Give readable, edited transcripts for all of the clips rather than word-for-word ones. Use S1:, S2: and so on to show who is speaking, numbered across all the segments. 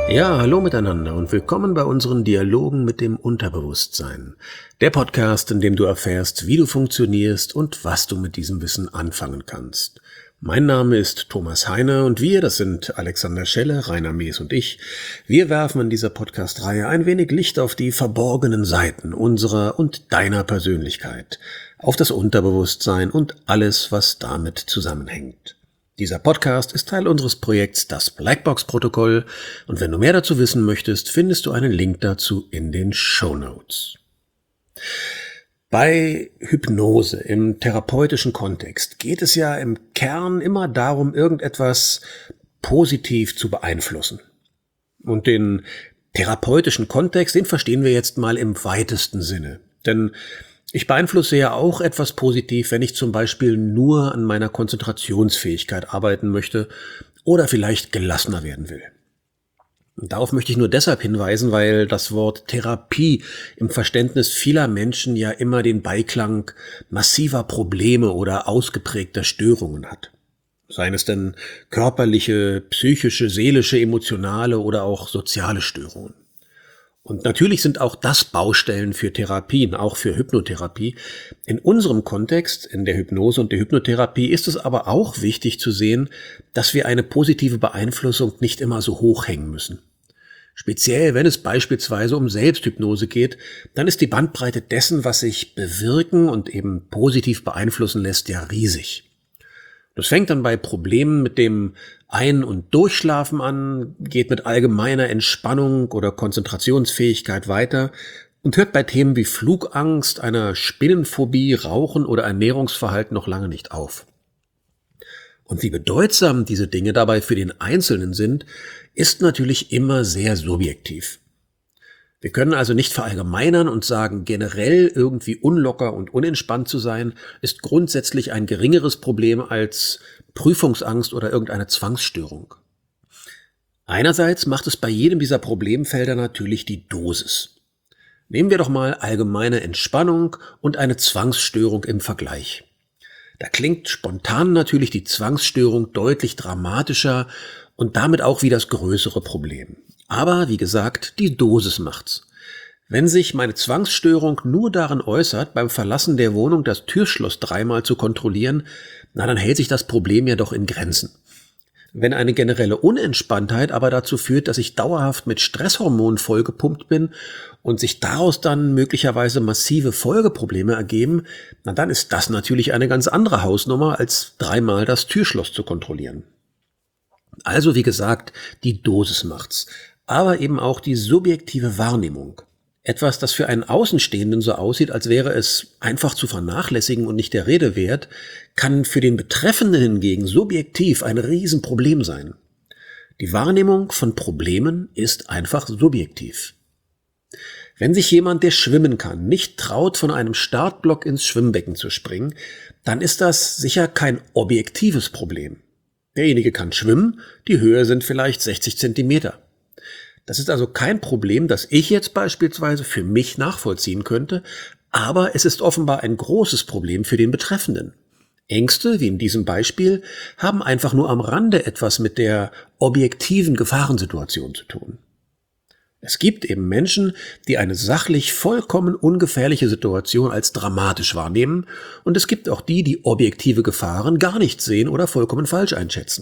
S1: Ja, hallo miteinander und willkommen bei unseren Dialogen mit dem Unterbewusstsein. Der Podcast, in dem du erfährst, wie du funktionierst und was du mit diesem Wissen anfangen kannst. Mein Name ist Thomas Heiner und wir, das sind Alexander Schelle, Rainer Mees und ich. Wir werfen in dieser Podcast-Reihe ein wenig Licht auf die verborgenen Seiten unserer und deiner Persönlichkeit, auf das Unterbewusstsein und alles, was damit zusammenhängt. Dieser Podcast ist Teil unseres Projekts Das Blackbox-Protokoll und wenn du mehr dazu wissen möchtest, findest du einen Link dazu in den Shownotes. Bei Hypnose im therapeutischen Kontext geht es ja im Kern immer darum, irgendetwas positiv zu beeinflussen. Und den therapeutischen Kontext, den verstehen wir jetzt mal im weitesten Sinne. Denn ich beeinflusse ja auch etwas positiv, wenn ich zum Beispiel nur an meiner Konzentrationsfähigkeit arbeiten möchte oder vielleicht gelassener werden will. Und darauf möchte ich nur deshalb hinweisen, weil das Wort Therapie im Verständnis vieler Menschen ja immer den Beiklang massiver Probleme oder ausgeprägter Störungen hat. Seien es denn körperliche, psychische, seelische, emotionale oder auch soziale Störungen. Und natürlich sind auch das Baustellen für Therapien, auch für Hypnotherapie. In unserem Kontext, in der Hypnose und der Hypnotherapie, ist es aber auch wichtig zu sehen, dass wir eine positive Beeinflussung nicht immer so hoch hängen müssen. Speziell, wenn es beispielsweise um Selbsthypnose geht, dann ist die Bandbreite dessen, was sich bewirken und eben positiv beeinflussen lässt, ja riesig. Das fängt dann bei Problemen mit dem Ein- und Durchschlafen an, geht mit allgemeiner Entspannung oder Konzentrationsfähigkeit weiter und hört bei Themen wie Flugangst, einer Spinnenphobie, Rauchen oder Ernährungsverhalten noch lange nicht auf. Und wie bedeutsam diese Dinge dabei für den Einzelnen sind, ist natürlich immer sehr subjektiv. Wir können also nicht verallgemeinern und sagen, generell irgendwie unlocker und unentspannt zu sein, ist grundsätzlich ein geringeres Problem als Prüfungsangst oder irgendeine Zwangsstörung. Einerseits macht es bei jedem dieser Problemfelder natürlich die Dosis. Nehmen wir doch mal allgemeine Entspannung und eine Zwangsstörung im Vergleich. Da klingt spontan natürlich die Zwangsstörung deutlich dramatischer und damit auch wie das größere Problem. Aber, wie gesagt, die Dosis macht's. Wenn sich meine Zwangsstörung nur darin äußert, beim Verlassen der Wohnung das Türschloss 3-mal zu kontrollieren, dann hält sich das Problem ja doch in Grenzen. Wenn eine generelle Unentspanntheit aber dazu führt, dass ich dauerhaft mit Stresshormonen vollgepumpt bin und sich daraus dann möglicherweise massive Folgeprobleme ergeben, dann ist das natürlich eine ganz andere Hausnummer, als 3-mal das Türschloss zu kontrollieren. Also wie gesagt, die Dosis macht's, aber eben auch die subjektive Wahrnehmung. Etwas, das für einen Außenstehenden so aussieht, als wäre es einfach zu vernachlässigen und nicht der Rede wert, kann für den Betreffenden hingegen subjektiv ein Riesenproblem sein. Die Wahrnehmung von Problemen ist einfach subjektiv. Wenn sich jemand, der schwimmen kann, nicht traut, von einem Startblock ins Schwimmbecken zu springen, dann ist das sicher kein objektives Problem. Derjenige kann schwimmen, die Höhe sind vielleicht 60 Zentimeter. Das ist also kein Problem, das ich jetzt beispielsweise für mich nachvollziehen könnte, aber es ist offenbar ein großes Problem für den Betreffenden. Ängste, wie in diesem Beispiel, haben einfach nur am Rande etwas mit der objektiven Gefahrensituation zu tun. Es gibt eben Menschen, die eine sachlich vollkommen ungefährliche Situation als dramatisch wahrnehmen, und es gibt auch die, die objektive Gefahren gar nicht sehen oder vollkommen falsch einschätzen.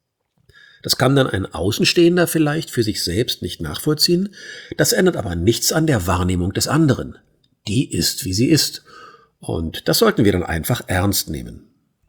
S1: Das kann dann ein Außenstehender vielleicht für sich selbst nicht nachvollziehen, das ändert aber nichts an der Wahrnehmung des anderen. Die ist, wie sie ist. Und das sollten wir dann einfach ernst nehmen.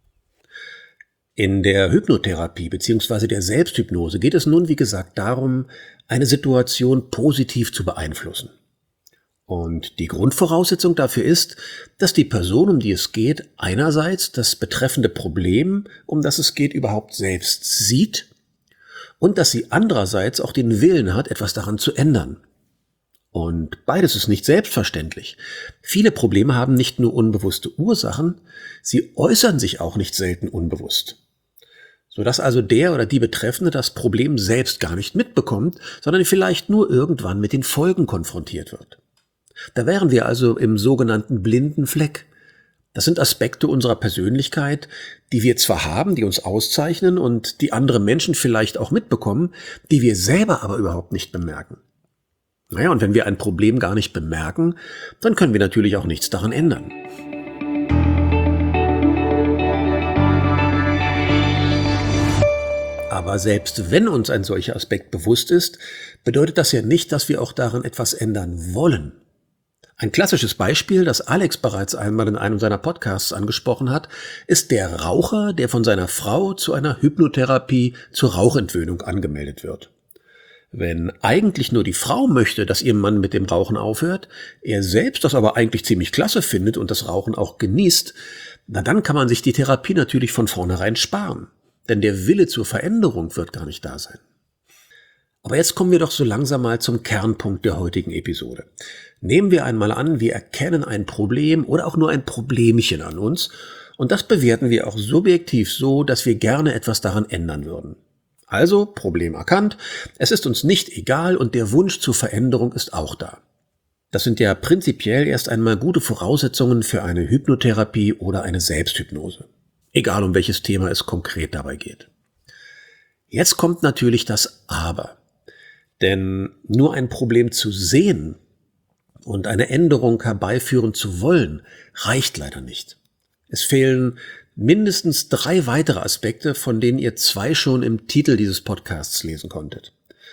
S1: In der Hypnotherapie bzw. der Selbsthypnose geht es nun, wie gesagt, darum, eine Situation positiv zu beeinflussen. Und die Grundvoraussetzung dafür ist, dass die Person, um die es geht, einerseits das betreffende Problem, um das es geht, überhaupt selbst sieht und dass sie andererseits auch den Willen hat, etwas daran zu ändern. Und beides ist nicht selbstverständlich. Viele Probleme haben nicht nur unbewusste Ursachen, sie äußern sich auch nicht selten unbewusst. Sodass also der oder die Betreffende das Problem selbst gar nicht mitbekommt, sondern vielleicht nur irgendwann mit den Folgen konfrontiert wird. Da wären wir also im sogenannten blinden Fleck. Das sind Aspekte unserer Persönlichkeit, die wir zwar haben, die uns auszeichnen und die andere Menschen vielleicht auch mitbekommen, die wir selber aber überhaupt nicht bemerken. Naja, und wenn wir ein Problem gar nicht bemerken, dann können wir natürlich auch nichts daran ändern. Aber selbst wenn uns ein solcher Aspekt bewusst ist, bedeutet das ja nicht, dass wir auch daran etwas ändern wollen. Ein klassisches Beispiel, das Alex bereits einmal in einem seiner Podcasts angesprochen hat, ist der Raucher, der von seiner Frau zu einer Hypnotherapie zur Rauchentwöhnung angemeldet wird. Wenn eigentlich nur die Frau möchte, dass ihr Mann mit dem Rauchen aufhört, er selbst das aber eigentlich ziemlich klasse findet und das Rauchen auch genießt, na dann kann man sich die Therapie natürlich von vornherein sparen. Denn der Wille zur Veränderung wird gar nicht da sein. Aber jetzt kommen wir doch so langsam mal zum Kernpunkt der heutigen Episode. Nehmen wir einmal an, wir erkennen ein Problem oder auch nur ein Problemchen an uns und das bewerten wir auch subjektiv so, dass wir gerne etwas daran ändern würden. Also, Problem erkannt, es ist uns nicht egal und der Wunsch zur Veränderung ist auch da. Das sind ja prinzipiell erst einmal gute Voraussetzungen für eine Hypnotherapie oder eine Selbsthypnose. Egal, um welches Thema es konkret dabei geht. Jetzt kommt natürlich das Aber. Denn nur ein Problem zu sehen und eine Änderung herbeiführen zu wollen, reicht leider nicht. Es fehlen mindestens 3 weitere Aspekte, von denen ihr 2 schon im Titel dieses Podcasts lesen konntet.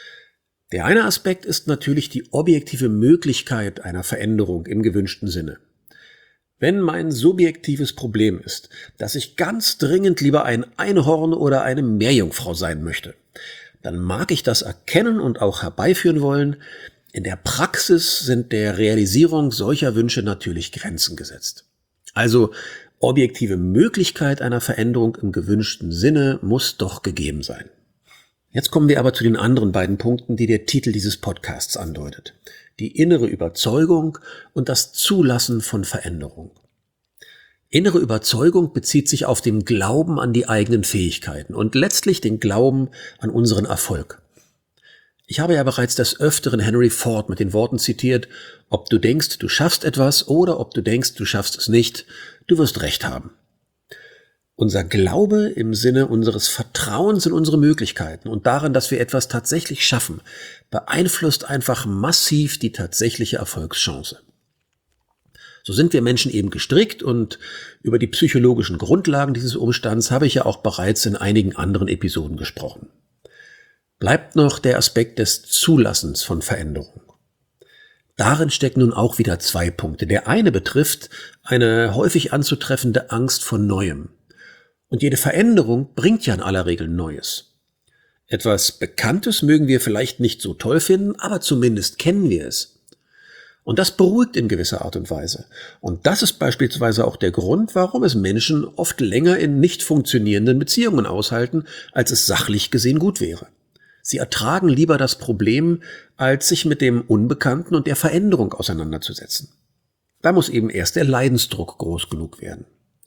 S1: Der eine Aspekt ist natürlich die objektive Möglichkeit einer Veränderung im gewünschten Sinne. Wenn mein subjektives Problem ist, dass ich ganz dringend lieber ein Einhorn oder eine Meerjungfrau sein möchte, dann mag ich das erkennen und auch herbeiführen wollen. In der Praxis sind der Realisierung solcher Wünsche natürlich Grenzen gesetzt. Also objektive Möglichkeit einer Veränderung im gewünschten Sinne muss doch gegeben sein. Jetzt kommen wir aber zu den anderen beiden Punkten, die der Titel dieses Podcasts andeutet. Die innere Überzeugung und das Zulassen von Veränderung. Innere Überzeugung bezieht sich auf den Glauben an die eigenen Fähigkeiten und letztlich den Glauben an unseren Erfolg. Ich habe ja bereits des Öfteren Henry Ford mit den Worten zitiert, ob du denkst, du schaffst etwas oder ob du denkst, du schaffst es nicht, du wirst recht haben. Unser Glaube im Sinne unseres Vertrauens in unsere Möglichkeiten und daran, dass wir etwas tatsächlich schaffen, beeinflusst einfach massiv die tatsächliche Erfolgschance. So sind wir Menschen eben gestrickt und über die psychologischen Grundlagen dieses Umstands habe ich ja auch bereits in einigen anderen Episoden gesprochen. Bleibt noch der Aspekt des Zulassens von Veränderung. Darin stecken nun auch wieder 2 Punkte. Der eine betrifft eine häufig anzutreffende Angst vor Neuem. Und jede Veränderung bringt ja in aller Regel Neues. Etwas Bekanntes mögen wir vielleicht nicht so toll finden, aber zumindest kennen wir es. Und das beruhigt in gewisser Art und Weise. Und das ist beispielsweise auch der Grund, warum es Menschen oft länger in nicht funktionierenden Beziehungen aushalten, als es sachlich gesehen gut wäre. Sie ertragen lieber das Problem, als sich mit dem Unbekannten und der Veränderung auseinanderzusetzen. Da muss eben erst der Leidensdruck groß genug werden.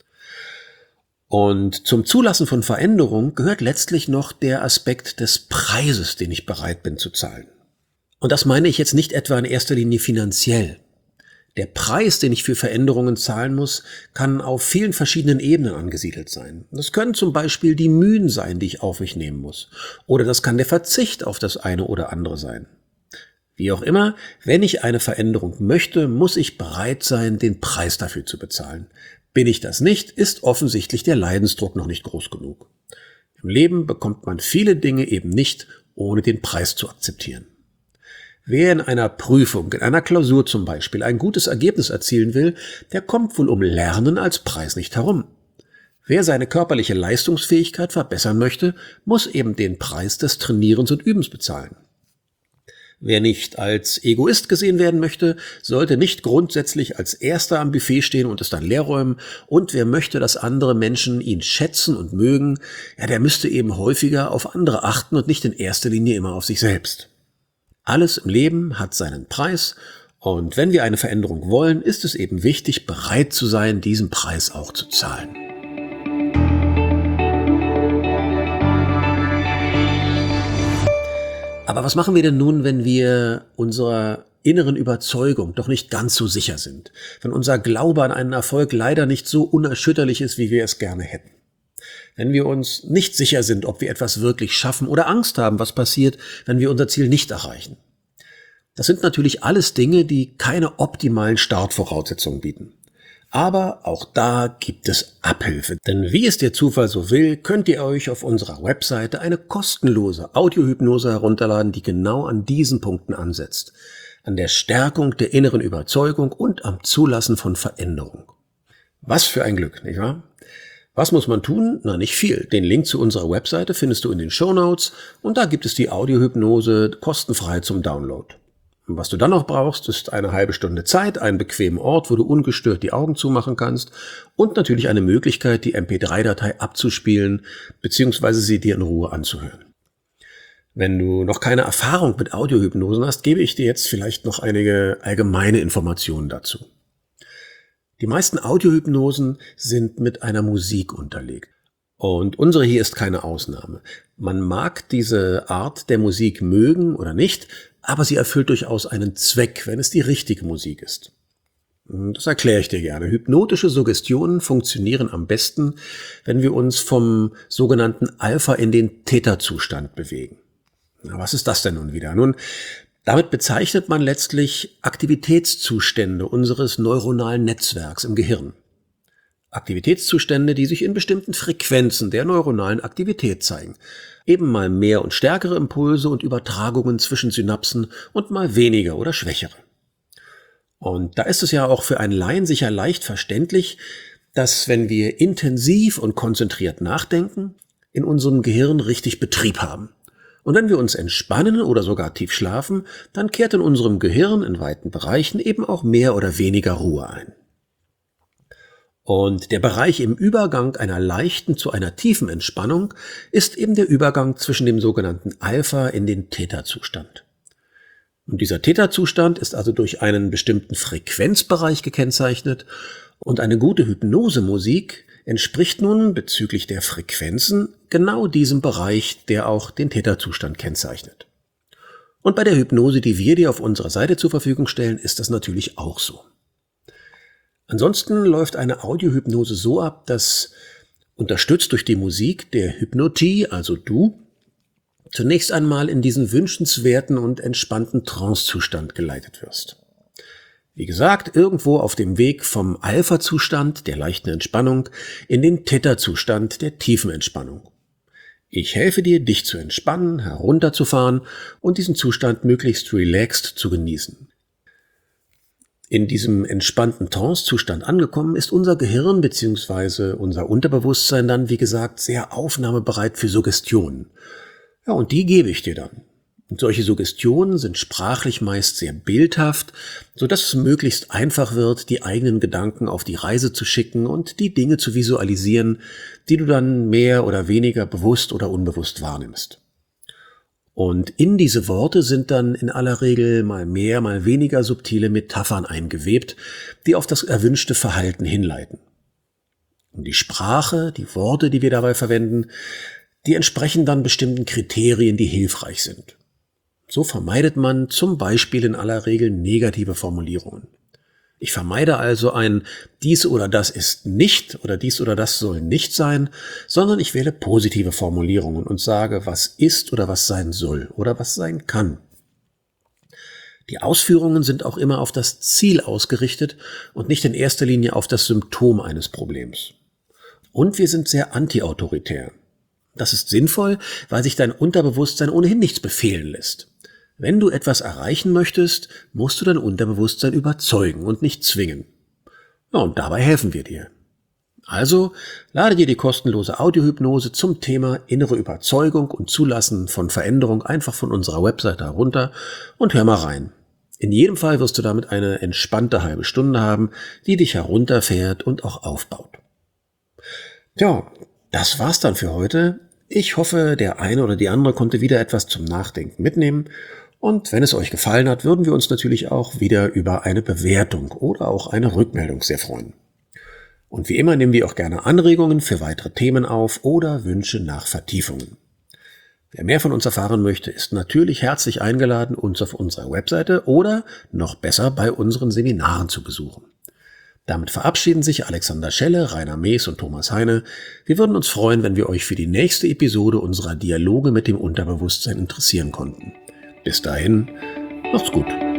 S1: Und zum Zulassen von Veränderung gehört letztlich noch der Aspekt des Preises, den ich bereit bin zu zahlen. Und das meine ich jetzt nicht etwa in erster Linie finanziell. Der Preis, den ich für Veränderungen zahlen muss, kann auf vielen verschiedenen Ebenen angesiedelt sein. Das können zum Beispiel die Mühen sein, die ich auf mich nehmen muss. Oder das kann der Verzicht auf das eine oder andere sein. Wie auch immer, wenn ich eine Veränderung möchte, muss ich bereit sein, den Preis dafür zu bezahlen. Bin ich das nicht, ist offensichtlich der Leidensdruck noch nicht groß genug. Im Leben bekommt man viele Dinge eben nicht, ohne den Preis zu akzeptieren. Wer in einer Prüfung, in einer Klausur zum Beispiel, ein gutes Ergebnis erzielen will, der kommt wohl um Lernen als Preis nicht herum. Wer seine körperliche Leistungsfähigkeit verbessern möchte, muss eben den Preis des Trainierens und Übens bezahlen. Wer nicht als Egoist gesehen werden möchte, sollte nicht grundsätzlich als Erster am Buffet stehen und es dann leer räumen. Und wer möchte, dass andere Menschen ihn schätzen und mögen, ja, der müsste eben häufiger auf andere achten und nicht in erster Linie immer auf sich selbst. Alles im Leben hat seinen Preis und wenn wir eine Veränderung wollen, ist es eben wichtig, bereit zu sein, diesen Preis auch zu zahlen. Aber was machen wir denn nun, wenn wir unserer inneren Überzeugung doch nicht ganz so sicher sind, wenn unser Glaube an einen Erfolg leider nicht so unerschütterlich ist, wie wir es gerne hätten. Wenn wir uns nicht sicher sind, ob wir etwas wirklich schaffen oder Angst haben, was passiert, wenn wir unser Ziel nicht erreichen. Das sind natürlich alles Dinge, die keine optimalen Startvoraussetzungen bieten. Aber auch da gibt es Abhilfe. Denn wie es der Zufall so will, könnt ihr euch auf unserer Webseite eine kostenlose Audiohypnose herunterladen, die genau an diesen Punkten ansetzt. An der Stärkung der inneren Überzeugung und am Zulassen von Veränderung. Was für ein Glück, nicht wahr? Was muss man tun? Na, nicht viel. Den Link zu unserer Webseite findest du in den Shownotes und da gibt es die Audiohypnose kostenfrei zum Download. Und was du dann noch brauchst, ist eine halbe Stunde Zeit, einen bequemen Ort, wo du ungestört die Augen zumachen kannst und natürlich eine Möglichkeit, die MP3-Datei abzuspielen bzw. sie dir in Ruhe anzuhören. Wenn du noch keine Erfahrung mit Audiohypnosen hast, gebe ich dir jetzt vielleicht noch einige allgemeine Informationen dazu. Die meisten Audiohypnosen sind mit einer Musik unterlegt. Und unsere hier ist keine Ausnahme. Man mag diese Art der Musik mögen oder nicht, aber sie erfüllt durchaus einen Zweck, wenn es die richtige Musik ist. Das erkläre ich dir gerne. Hypnotische Suggestionen funktionieren am besten, wenn wir uns vom sogenannten Alpha in den Theta-Zustand bewegen. Na, was ist das denn nun wieder? Nun, damit bezeichnet man letztlich Aktivitätszustände unseres neuronalen Netzwerks im Gehirn. Aktivitätszustände, die sich in bestimmten Frequenzen der neuronalen Aktivität zeigen. Eben mal mehr und stärkere Impulse und Übertragungen zwischen Synapsen und mal weniger oder schwächere. Und da ist es ja auch für einen Laien sicher leicht verständlich, dass wenn wir intensiv und konzentriert nachdenken, in unserem Gehirn richtig Betrieb haben. Und wenn wir uns entspannen oder sogar tief schlafen, dann kehrt in unserem Gehirn in weiten Bereichen eben auch mehr oder weniger Ruhe ein. Und der Bereich im Übergang einer leichten zu einer tiefen Entspannung ist eben der Übergang zwischen dem sogenannten Alpha in den Theta-Zustand. Und dieser Theta-Zustand ist also durch einen bestimmten Frequenzbereich gekennzeichnet und eine gute Hypnosemusik entspricht nun bezüglich der Frequenzen genau diesem Bereich, der auch den Theta-Zustand kennzeichnet. Und bei der Hypnose, die wir dir auf unserer Seite zur Verfügung stellen, ist das natürlich auch so. Ansonsten läuft eine Audiohypnose so ab, dass, unterstützt durch die Musik, der Hypnotie, also du, zunächst einmal in diesen wünschenswerten und entspannten Trance-Zustand geleitet wirst. Wie gesagt, irgendwo auf dem Weg vom Alpha-Zustand, der leichten Entspannung, in den Theta-Zustand, der tiefen Entspannung. Ich helfe dir, dich zu entspannen, herunterzufahren und diesen Zustand möglichst relaxed zu genießen. In diesem entspannten Trance-Zustand angekommen, ist unser Gehirn bzw. unser Unterbewusstsein dann, wie gesagt, sehr aufnahmebereit für Suggestionen. Ja, und die gebe ich dir dann. Und solche Suggestionen sind sprachlich meist sehr bildhaft, sodass es möglichst einfach wird, die eigenen Gedanken auf die Reise zu schicken und die Dinge zu visualisieren, die du dann mehr oder weniger bewusst oder unbewusst wahrnimmst. Und in diese Worte sind dann in aller Regel mal mehr, mal weniger subtile Metaphern eingewebt, die auf das erwünschte Verhalten hinleiten. Und die Sprache, die Worte, die wir dabei verwenden, die entsprechen dann bestimmten Kriterien, die hilfreich sind. So vermeidet man zum Beispiel in aller Regel negative Formulierungen. Ich vermeide also ein dies oder das ist nicht oder dies oder das soll nicht sein, sondern ich wähle positive Formulierungen und sage, was ist oder was sein soll oder was sein kann. Die Ausführungen sind auch immer auf das Ziel ausgerichtet und nicht in erster Linie auf das Symptom eines Problems. Und wir sind sehr anti-autoritär. Das ist sinnvoll, weil sich dein Unterbewusstsein ohnehin nichts befehlen lässt. Wenn du etwas erreichen möchtest, musst du dein Unterbewusstsein überzeugen und nicht zwingen. Ja, und dabei helfen wir dir. Also lade dir die kostenlose Audiohypnose zum Thema innere Überzeugung und Zulassen von Veränderung einfach von unserer Webseite herunter und hör mal rein. In jedem Fall wirst du damit eine entspannte halbe Stunde haben, die dich herunterfährt und auch aufbaut. Ja, das war's dann für heute. Ich hoffe, der eine oder die andere konnte wieder etwas zum Nachdenken mitnehmen. Und wenn es euch gefallen hat, würden wir uns natürlich auch wieder über eine Bewertung oder auch eine Rückmeldung sehr freuen. Und wie immer nehmen wir auch gerne Anregungen für weitere Themen auf oder Wünsche nach Vertiefungen. Wer mehr von uns erfahren möchte, ist natürlich herzlich eingeladen, uns auf unserer Webseite oder noch besser bei unseren Seminaren zu besuchen. Damit verabschieden sich Alexander Schelle, Rainer Mees und Thomas Heine. Wir würden uns freuen, wenn wir euch für die nächste Episode unserer Dialoge mit dem Unterbewusstsein interessieren konnten. Bis dahin, macht's gut.